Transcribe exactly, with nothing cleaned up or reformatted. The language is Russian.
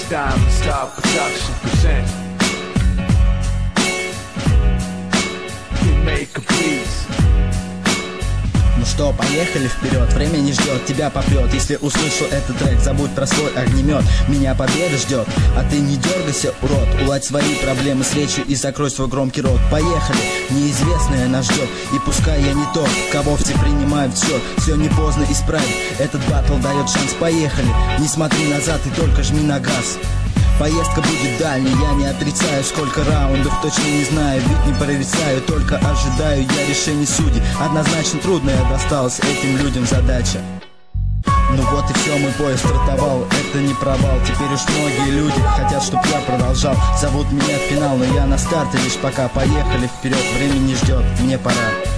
Diamond Star Production present Hitmaker Beats. Ну что, поехали вперед, время не ждет, тебя попрет. Если услышал этот трек, забудь про свой огнемет. Меня победа ждет, а ты не дергайся, урод. Уладь свои проблемы с речью и закрой свой громкий рот. Поехали, неизвестное нас ждет. И пускай я не тот, кого все принимают в счет, все не поздно исправить, этот батл дает шанс. Поехали, не смотри назад и только жми на газ. Поездка будет дальней, я не отрицаю. Сколько раундов, точно не знаю, ведь не прорицаю, только ожидаю я решений судей. Однозначно трудная досталась этим людям задача. Ну вот и все, мой поезд стартовал, это не провал. Теперь уж многие люди хотят, чтоб я продолжал. Зовут меня в финал, но я на старте лишь пока. Поехали вперед, время не ждет, мне пора.